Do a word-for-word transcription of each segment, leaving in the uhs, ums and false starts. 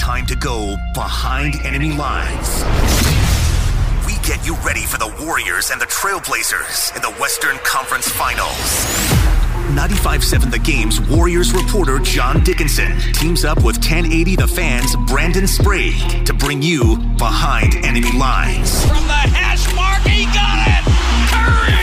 time to go behind enemy lines. We get you ready for the Warriors and the Trailblazers in the Western Conference Finals. ninety-five seven The Game's Warriors reporter John Dickinson teams up with ten eighty The Fan's Brandon Sprague to bring you behind enemy lines. From the hash mark, he got it! Curry!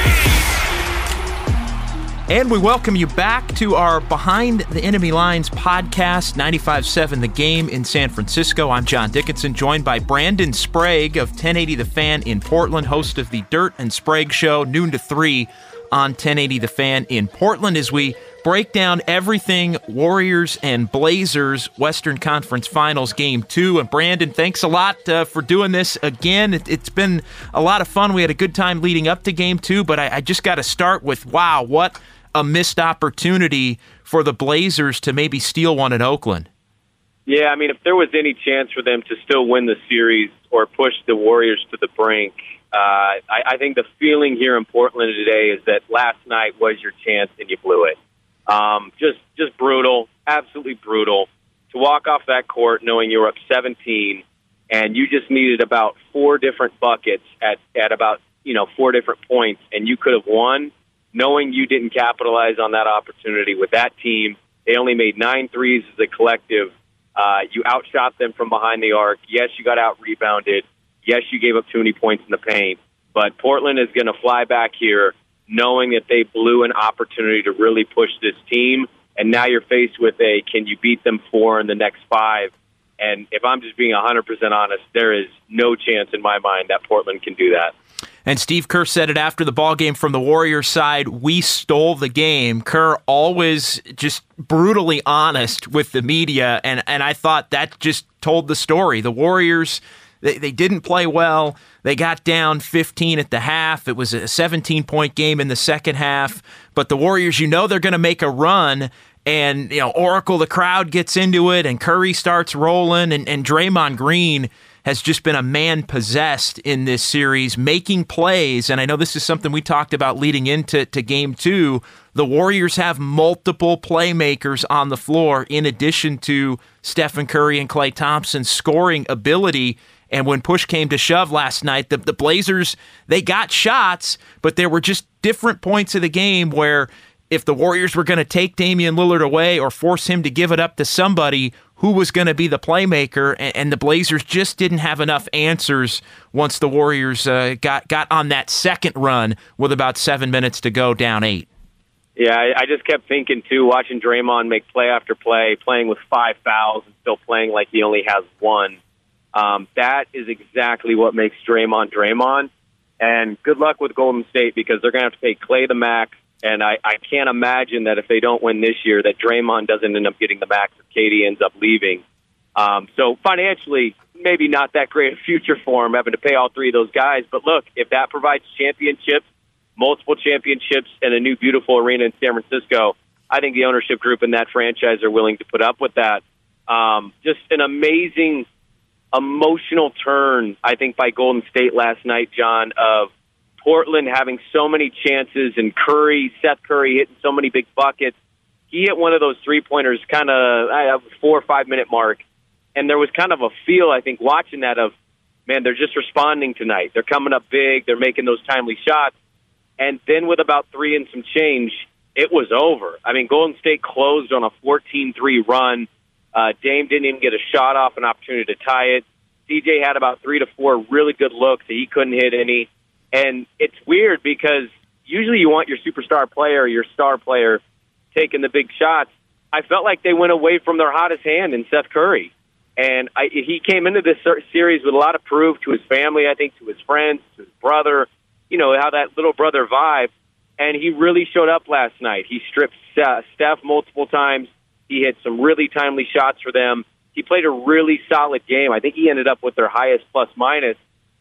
And we welcome you back to our Behind the Enemy Lines podcast, ninety-five seven The Game in San Francisco. I'm John Dickinson, joined by Brandon Sprague of ten eighty The Fan in Portland, host of the Dirt and Sprague Show, noon to three on ten eighty The Fan in Portland, as we break down everything Warriors and Blazers Western Conference Finals Game two. And Brandon, thanks a lot uh, for doing this again. It, it's been a lot of fun. We had a good time leading up to Game two, but I, I just got to start with, wow, what a missed opportunity for the Blazers to maybe steal one in Oakland. Yeah, I mean, if there was any chance for them to still win the series or push the Warriors to the brink, uh, I, I think the feeling here in Portland today is that last night was your chance and you blew it. Um, just, just brutal, absolutely brutal. To walk off that court knowing you were up seventeen and you just needed about four different buckets at, at about, you know, four different points, and you could have won, knowing you didn't capitalize on that opportunity with that team. They only made nine threes as a collective. Uh, you outshot them from behind the arc. Yes, you got out-rebounded. Yes, you gave up too many points in the paint. But Portland is going to fly back here knowing that they blew an opportunity to really push this team. And now you're faced with a, can you beat them four in the next five? And if I'm just being one hundred percent honest, there is no chance in my mind that Portland can do that. And Steve Kerr said it after the ball game from the Warriors side, we stole the game. Kerr always just brutally honest with the media, and, and I thought that just told the story. The Warriors, they, they didn't play well. They got down fifteen at the half. It was a seventeen-point game in the second half. But the Warriors, you know they're going to make a run, and you know Oracle, the crowd gets into it, and Curry starts rolling, and, and Draymond Green has just been a man possessed in this series, making plays. And I know this is something we talked about leading into to game two. The Warriors have multiple playmakers on the floor in addition to Stephen Curry and Klay Thompson's scoring ability. And when push came to shove last night, the, the Blazers, they got shots, but there were just different points of the game where if the Warriors were going to take Damian Lillard away or force him to give it up to somebody, who was going to be the playmaker, and, and the Blazers just didn't have enough answers once the Warriors uh, got, got on that second run with about seven minutes to go, down eight. Yeah, I, I just kept thinking, too, watching Draymond make play after play, playing with five fouls and still playing like he only has one. Um, that is exactly what makes Draymond Draymond. And good luck with Golden State, because they're going to have to pay Klay the max. And I, I can't imagine that if they don't win this year, that Draymond doesn't end up getting the max if K D ends up leaving. Um, so financially, maybe not that great a future for him, having to pay all three of those guys. But look, if that provides championships, multiple championships, and a new beautiful arena in San Francisco, I think the ownership group in that franchise are willing to put up with that. Um, just an amazing emotional turn, I think, by Golden State last night, John, of Portland having so many chances, and Curry, Seth Curry hitting so many big buckets. He hit one of those three-pointers kind of uh, four or five-minute mark, and there was kind of a feel, I think, watching that of, man, they're just responding tonight. They're coming up big. They're making those timely shots. And then with about three and some change, it was over. I mean, Golden State closed on a fourteen three run. Uh, Dame didn't even get a shot off, an opportunity to tie it. C J had about three to four really good looks that he couldn't hit any. And it's weird because usually you want your superstar player or your star player taking the big shots. I felt like they went away from their hottest hand in Seth Curry. And I, he came into this series with a lot of proof to his family, I think, to his friends, to his brother, you know, how that little brother vibe. And he really showed up last night. He stripped Steph multiple times. He hit some really timely shots for them. He played a really solid game. I think he ended up with their highest plus-minus.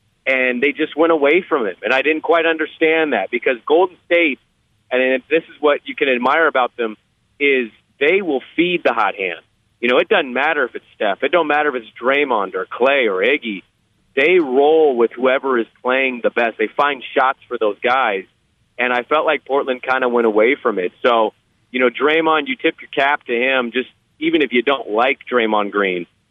And they just went away from him. And I didn't quite understand that, because Golden State, and this is what you can admire about them, is they will feed the hot hand. You know, it doesn't matter if it's Steph. It don't matter if it's Draymond or Klay or Iggy. They roll with whoever is playing the best. They find shots for those guys. And I felt like Portland kind of went away from it. So, you know, Draymond, you tip your cap to him, just even if you don't like Draymond Green.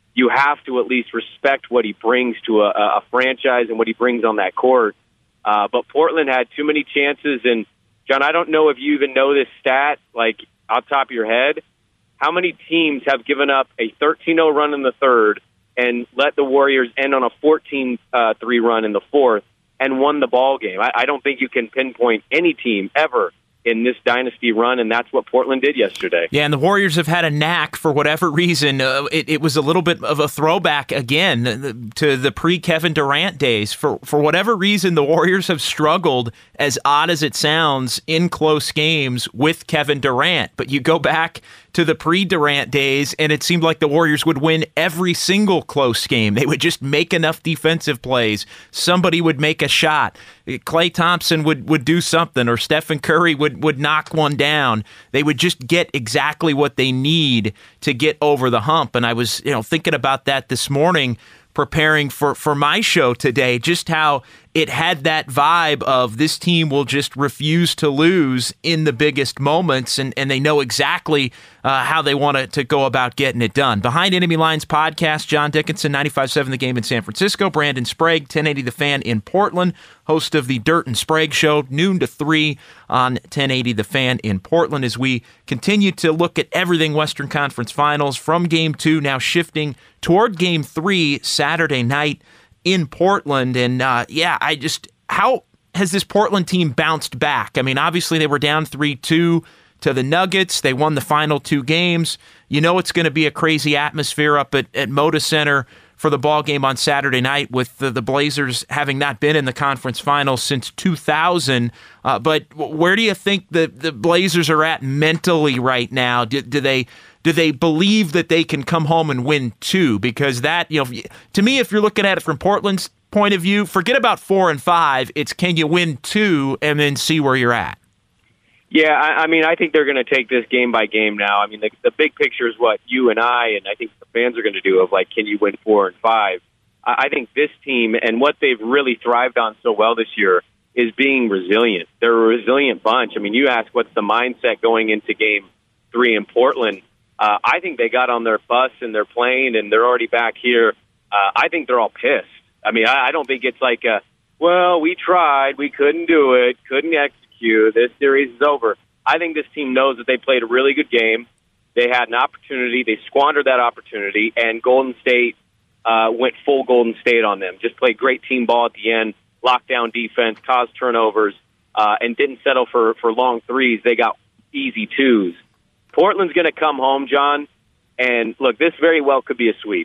you have to at least respect what he brings to a, a franchise and what he brings on that court. Uh, but Portland had too many chances. And, John, I don't know if you even know this stat, like, off the top of your head. How many teams have given up a thirteen oh run in the third and let the Warriors end on a fourteen three run in the fourth and won the ball game? I, I don't think you can pinpoint any team ever in this dynasty run, and that's what Portland did yesterday. Yeah, and the Warriors have had a knack, for whatever reason. Uh, it, it was a little bit of a throwback, again, to the pre-Kevin Durant days. For, for whatever reason, the Warriors have struggled, as odd as it sounds, in close games with Kevin Durant. But you go back to the pre-Durant days, and it seemed like the Warriors would win every single close game. They would just make enough defensive plays. Somebody would make a shot. Klay Thompson would, would do something, or Stephen Curry would, would knock one down. They would just get exactly what they need to get over the hump. And I was, you know, thinking about that this morning, preparing for, for my show today, just how it had that vibe of this team will just refuse to lose in the biggest moments, and, and they know exactly uh, how they want to, to go about getting it done. Behind Enemy Lines podcast, John Dickinson, ninety-five point seven The Game in San Francisco, Brandon Sprague, ten eighty The Fan in Portland, host of the Dirt and Sprague Show, noon to three on ten eighty The Fan in Portland, as we continue to look at everything Western Conference Finals from Game two, now shifting toward Game three Saturday night in Portland. And uh, yeah, I just, how has this Portland team bounced back? I mean, obviously they were down three two to the Nuggets. They won the final two games. You know it's going to be a crazy atmosphere up at, at Moda Center for the ball game on Saturday night, with the, the Blazers having not been in the conference finals since two thousand. Uh, but where do you think the, the Blazers are at mentally right now? Do, do they do they believe that they can come home and win two? Because that, you know, to me, if you're looking at it from Portland's point of view, forget about four and five. It's, can you win two and then see where you're at? Yeah, I, I mean, I think they're going to take this game by game now. I mean, the, the big picture is what you and I, and I think the fans are going to do, of like, can you win four and five? I, I think this team, and what they've really thrived on so well this year, is being resilient. They're a resilient bunch. I mean, you ask what's the mindset going into game three in Portland. Uh, I think they got on their bus and their plane, and they're already back here. Uh, I think they're all pissed. I mean, I, I don't think it's like, a, well, we tried, we couldn't do it, couldn't execute, this series is over. I think this team knows that they played a really good game. They had an opportunity. They squandered that opportunity, and Golden State uh, went full Golden State on them. Just played great team ball at the end, lockdown defense, caused turnovers, uh, and didn't settle for, for long threes. They got easy twos. Portland's going to come home, John, and look, this very well could be a sweep.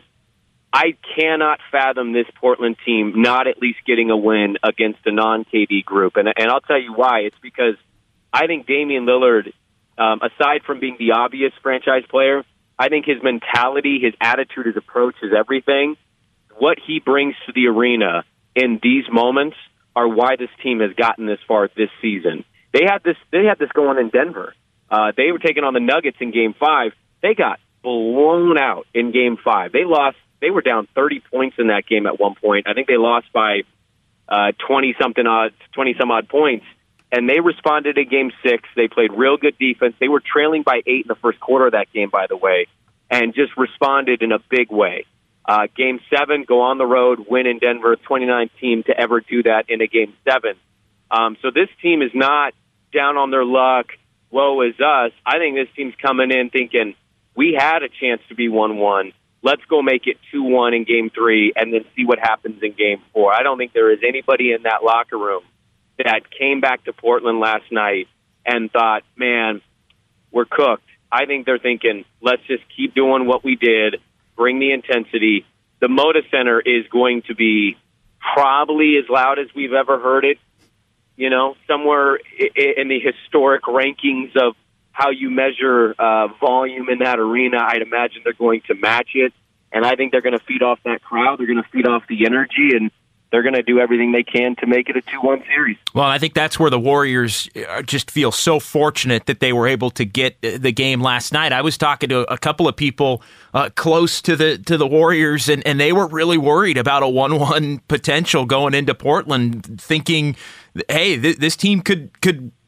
I cannot fathom this Portland team not at least getting a win against a non-K D group, and, and I'll tell you why. It's because I think Damian Lillard, um, aside from being the obvious franchise player, I think his mentality, his attitude, his approach, his everything, what he brings to the arena in these moments are why this team has gotten this far this season. They had this, they had this going in Denver. Uh, they were taking on the Nuggets in Game Five. They got blown out in Game Five. They lost. They were down thirty points in that game at one point. I think they lost by uh, twenty something odd, twenty some odd points. And they responded in Game Six. They played real good defense. They were trailing by eight in the first quarter of that game, by the way, and just responded in a big way. Uh, game Seven, go on the road, win in Denver. twenty-ninth team to ever do that in a Game Seven. Um, so this team is not down on their luck. Woe is us. I think this team's coming in thinking, we had a chance to be one one. Let's go make it two one in Game three and then see what happens in Game four. I don't think there is anybody in that locker room that came back to Portland last night and thought, man, we're cooked. I think they're thinking, let's just keep doing what we did, bring the intensity. The Moda Center is going to be probably as loud as we've ever heard it. You know, somewhere in the historic rankings of how you measure uh, volume in that arena, I'd imagine they're going to match it. And I think they're going to feed off that crowd. They're going to feed off the energy, and they're going to do everything they can to make it a two one series. Well, I think that's where the Warriors just feel so fortunate that they were able to get the game last night. I was talking to a couple of people uh, close to the to the Warriors, and, and they were really worried about a one one potential going into Portland, thinking, hey, th- this team could could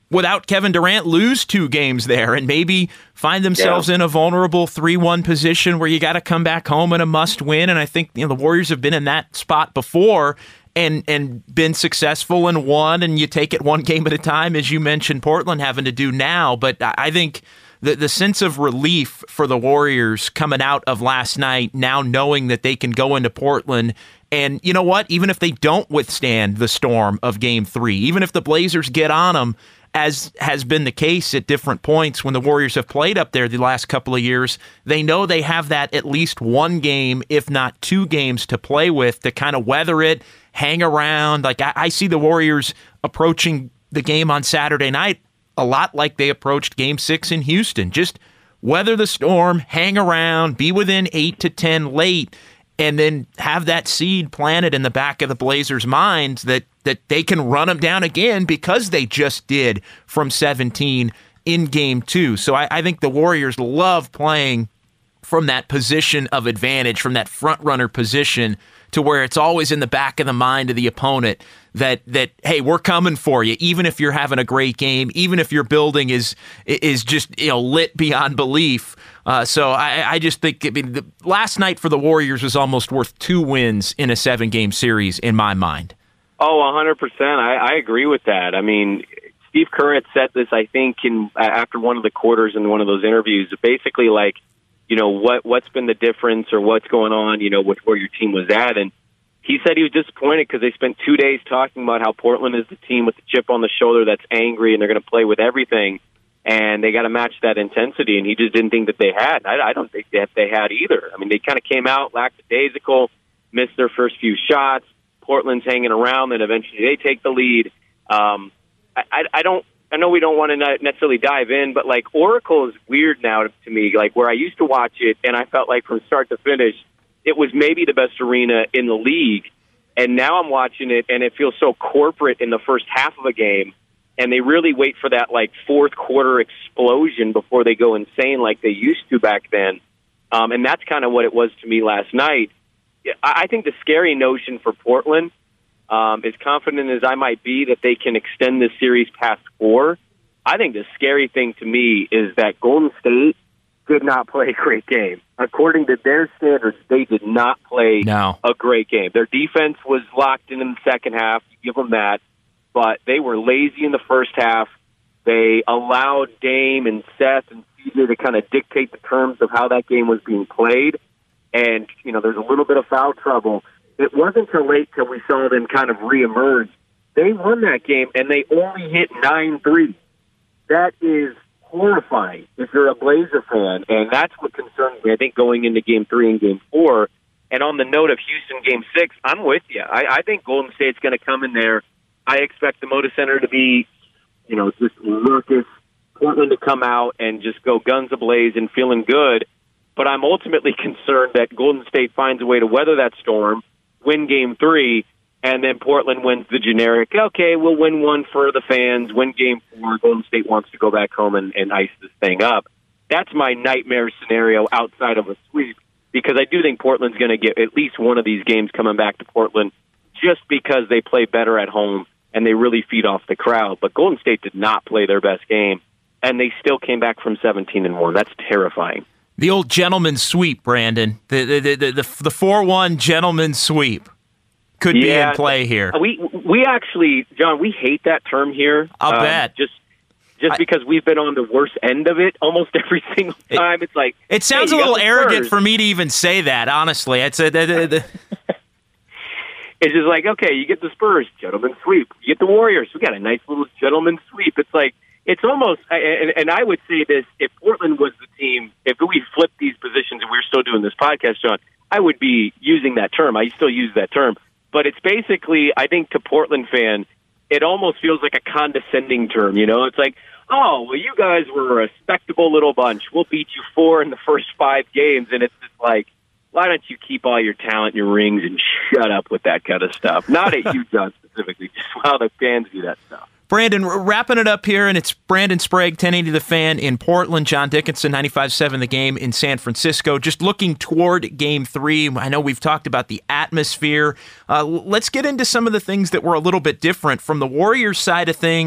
without Kevin Durant, lose two games there and maybe find themselves yeah. in a vulnerable three one position where you got to come back home in a must-win. And I think you know the Warriors have been in that spot before and and been successful and won, and you take it one game at a time, as you mentioned Portland having to do now. But I think the the sense of relief for the Warriors coming out of last night, now knowing that they can go into Portland, and you know what? Even if they don't withstand the storm of Game three, even if the Blazers get on them, as has been the case at different points when the Warriors have played up there the last couple of years, they know they have that at least one game, if not two games, to play with to kind of weather it, hang around. Like I, I see the Warriors approaching the game on Saturday night a lot like they approached Game six in Houston. Just weather the storm, hang around, be within eight to ten late, and then have that seed planted in the back of the Blazers' minds that that they can run them down again because they just did from seventeen in Game two. So I, I think the Warriors love playing from that position of advantage, from that front-runner position, to where it's always in the back of the mind of the opponent that, that hey, we're coming for you, even if you're having a great game, even if your building is is just you know lit beyond belief. Uh, so I, I just think I mean, the, last night for the Warriors was almost worth two wins in a seven-game series in my mind. Oh, one hundred percent. I, I agree with that. I mean, Steve Kerr had said this, I think, in after one of the quarters in one of those interviews, basically like, you know, what, what's been the difference or what's going on, you know, with where your team was at. And he said he was disappointed because they spent two days talking about how Portland is the team with the chip on the shoulder that's angry and they're going to play with everything. And they got to match that intensity, and he just didn't think that they had. I, I don't think that they had either. I mean, they kind of came out lackadaisical, missed their first few shots. Portland's hanging around, then eventually they take the lead. Um, I, I, I don't. I know we don't want to necessarily dive in, but like Oracle is weird now to, to me. Like where I used to watch it, and I felt like from start to finish, it was maybe the best arena in the league. And now I'm watching it, and it feels so corporate in the first half of a game. And they really wait for that like fourth quarter explosion before they go insane like they used to back then. Um, and that's kind of what it was to me last night. I think the scary notion for Portland, um, as confident as I might be that they can extend this series past four, I think the scary thing to me is that Golden State did not play a great game. According to their standards, they did not play no. a great game. Their defense was locked in in the second half. You give them that. But they were lazy in the first half. They allowed Dame and Seth and C J to kind of dictate the terms of how that game was being played. And, you know, there's a little bit of foul trouble. It wasn't until late till we saw them kind of reemerge. They won that game, and they only hit nine threes. That is horrifying if you're a Blazer fan, and that's what concerns me, I think, going into Game three and Game four. And on the note of Houston Game six, I'm with you. I, I think Golden State's going to come in there. I expect the Moda Center to be, you know, just raucous, Portland to come out and just go guns ablaze and feeling good. But I'm ultimately concerned that Golden State finds a way to weather that storm, win Game three, and then Portland wins the generic, okay, we'll win one for the fans, win Game four, Golden State wants to go back home and, and ice this thing up. That's my nightmare scenario outside of a sweep, because I do think Portland's going to get at least one of these games coming back to Portland just because they play better at home and they really feed off the crowd. But Golden State did not play their best game, and they still came back from seventeen and one. That's terrifying. The old gentleman's sweep, Brandon. The the the the, the four one gentleman's sweep could yeah, be in play here. We we actually, John, we hate that term here. I'll um, bet. Just just I, because we've been on the worst end of it almost every single time. It, it's like it sounds hey, a little arrogant Spurs. for me to even say that. Honestly, it's a. The, the, the, It's just like, okay, you get the Spurs, gentleman's sweep. You get the Warriors, we got a nice little gentleman's sweep. It's like, it's almost, and, and I would say this, if Portland was the team, if we flipped these positions and we were still doing this podcast, John, I would be using that term. I still use that term. But it's basically, I think to Portland fan, it almost feels like a condescending term, you know? It's like, oh, well, you guys were a respectable little bunch. We'll beat you four in the first five games. And it's just like, why don't you keep all your talent, your rings, and shut up with that kind of stuff? Not at you, John, specifically, just how the fans do that stuff. Brandon, wrapping it up here, and it's Brandon Sprague, ten eighty The Fan in Portland, John Dickinson, ninety-five point seven The Game in San Francisco. Just looking toward Game three, I know we've talked about the atmosphere. Uh, let's get into some of the things that were a little bit different. From the Warriors side of things,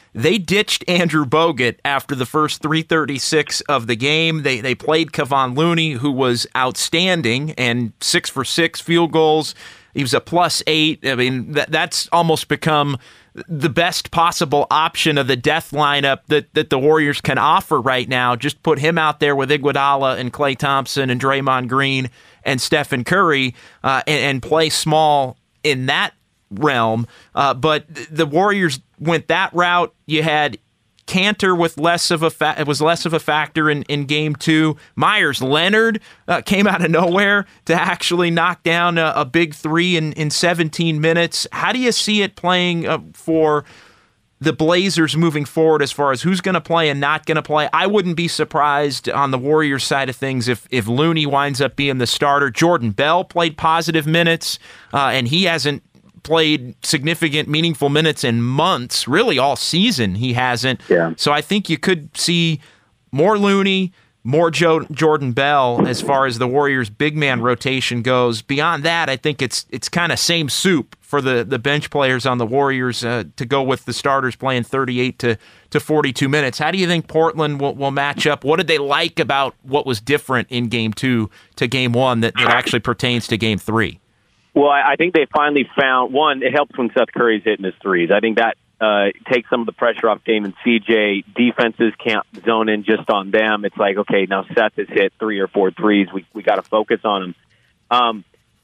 they ditched Andrew Bogut after the first three thirty-six of the game. They they played Kevon Looney, who was outstanding, and six for six field goals. He was a plus eight. I mean, that that's almost become the best possible option of the death lineup that, that the Warriors can offer right now. Just put him out there with Iguodala and Klay Thompson and Draymond Green and Stephen Curry uh, and, and play small in that realm. Uh, but the Warriors went that route. You had Cantor with less of a fa- it was less of a factor in, in game two. Myers Leonard uh, came out of nowhere to actually knock down a, a big three in, in seventeen minutes. How do you see it playing uh, for the Blazers moving forward as far as who's going to play and not going to play? I wouldn't be surprised on the Warriors side of things if if Looney winds up being the starter. Jordan Bell played positive minutes, uh, and he hasn't played significant, meaningful minutes in months, really all season he hasn't. Yeah. So I think you could see more Looney, more Joe, Jordan Bell as far as the Warriors' big man rotation goes. Beyond that, I think it's it's kind of same soup for the, the bench players on the Warriors uh, to go with the starters playing thirty-eight to forty-two minutes. How do you think Portland will, will match up? What did they like about what was different in game two to game one that, that actually pertains to game three? Well, I think they finally found, one, it helps when Seth Curry's hitting his threes. I think that uh, takes some of the pressure off Dame and C J. Defenses can't zone in just on them. It's like, okay, now Seth has hit three or four threes. We we got to focus on him. Um,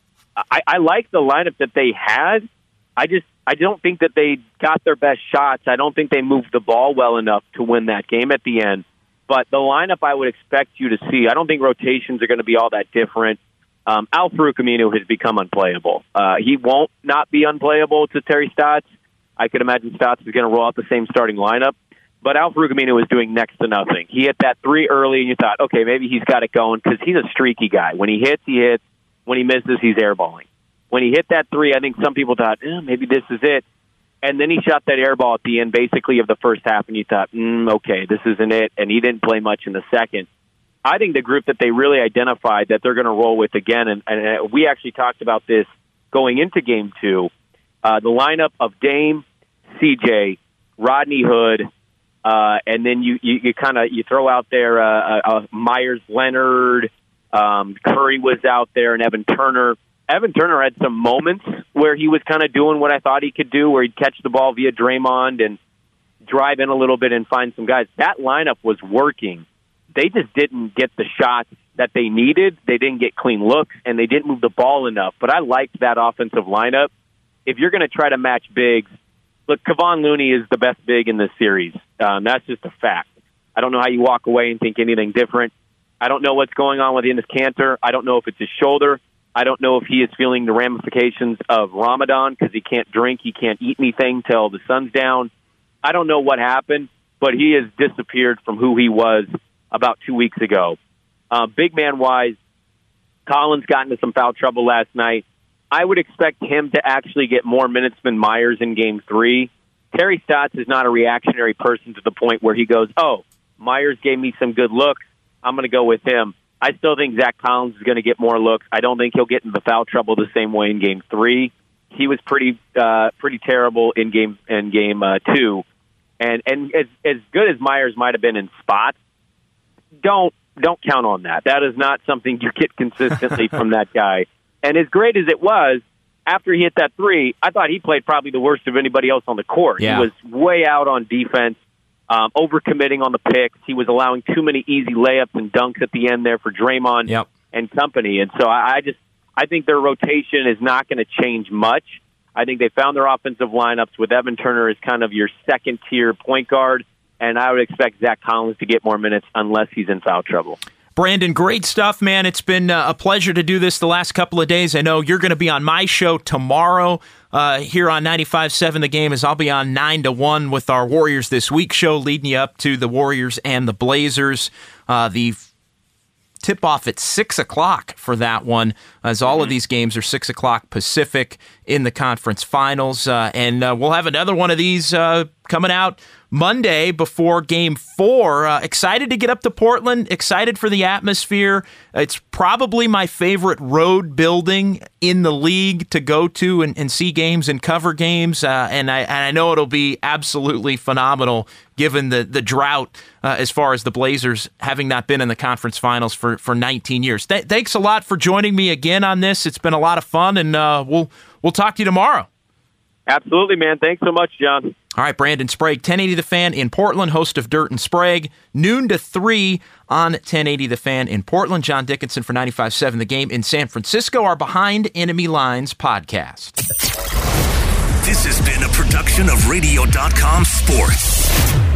I, I like the lineup that they had. I just I don't think that they got their best shots. I don't think they moved the ball well enough to win that game at the end. But the lineup I would expect you to see, I don't think rotations are going to be all that different. Um, Al-Farouq Aminu has become unplayable. Uh, he won't not be unplayable to Terry Stotts. I could imagine Stotts is going to roll out the same starting lineup. But Al-Farouq Aminu is doing next to nothing. He hit that three early, and you thought, okay, maybe he's got it going because he's a streaky guy. When he hits, he hits. When he misses, he's airballing. When he hit that three, I think some people thought, eh, maybe this is it. And then he shot that air ball at the end, basically, of the first half, and you thought, mm, okay, this isn't it. And he didn't play much in the second. I think the group that they really identified that they're going to roll with again, and, and we actually talked about this going into game two, uh, the lineup of Dame, C J, Rodney Hood, uh, and then you, you, you kind of you throw out there uh, uh, Myers Leonard, um, Curry was out there, and Evan Turner. Evan Turner had some moments where he was kind of doing what I thought he could do, where he'd catch the ball via Draymond and drive in a little bit and find some guys. That lineup was working. They just didn't get the shots that they needed. They didn't get clean looks, and they didn't move the ball enough. But I liked that offensive lineup. If you're going to try to match bigs, look, Kevon Looney is the best big in this series. Um, that's just a fact. I don't know how you walk away and think anything different. I don't know what's going on with Enes Kanter. I don't know if it's his shoulder. I don't know if he is feeling the ramifications of Ramadan because he can't drink, he can't eat anything till the sun's down. I don't know what happened, but he has disappeared from who he was about two weeks ago. Uh, big man-wise, Collins got into some foul trouble last night. I would expect him to actually get more minutes than Myers in game three. Terry Stotts is not a reactionary person to the point where he goes, oh, Myers gave me some good looks, I'm going to go with him. I still think Zach Collins is going to get more looks. I don't think he'll get into the foul trouble the same way in game three. He was pretty uh, pretty terrible in game in game uh, two. And, and as, as good as Myers might have been in spots, Don't don't count on that. That is not something you get consistently from that guy. And as great as it was, after he hit that three, I thought he played probably the worst of anybody else on the court. Yeah. He was way out on defense, um, overcommitting on the picks. He was allowing too many easy layups and dunks at the end there for Draymond yep. and company. And so I, I just I think their rotation is not going to change much. I think they found their offensive lineups with Evan Turner as kind of your second-tier point guard. And I would expect Zach Collins to get more minutes unless he's in foul trouble. Brandon, great stuff, man. It's been uh, a pleasure to do this the last couple of days. I know you're going to be on my show tomorrow uh, here on ninety-five point seven The Game, as I'll be on nine to one with our Warriors This Week show, leading you up to the Warriors and the Blazers. Uh, the tip-off at six o'clock for that one, as all of these games are six o'clock Pacific in the conference finals. Uh, and uh, we'll have another one of these uh, coming out Monday before Game Four. Uh, excited to get up to Portland. Excited for the atmosphere. It's probably my favorite road building in the league to go to and, and see games and cover games. Uh, and I and I know it'll be absolutely phenomenal given the the drought uh, as far as the Blazers having not been in the conference finals for for nineteen years. Th- thanks a lot for joining me again on this. It's been a lot of fun, and uh, we'll we'll talk to you tomorrow. Absolutely, man. Thanks so much, John. All right, Brandon Sprague, ten eighty The Fan in Portland, host of Dirt and Sprague, noon to three on ten eighty The Fan in Portland. John Dickinson for ninety-five seven The Game in San Francisco, our Behind Enemy Lines podcast. This has been a production of radio dot com Sports.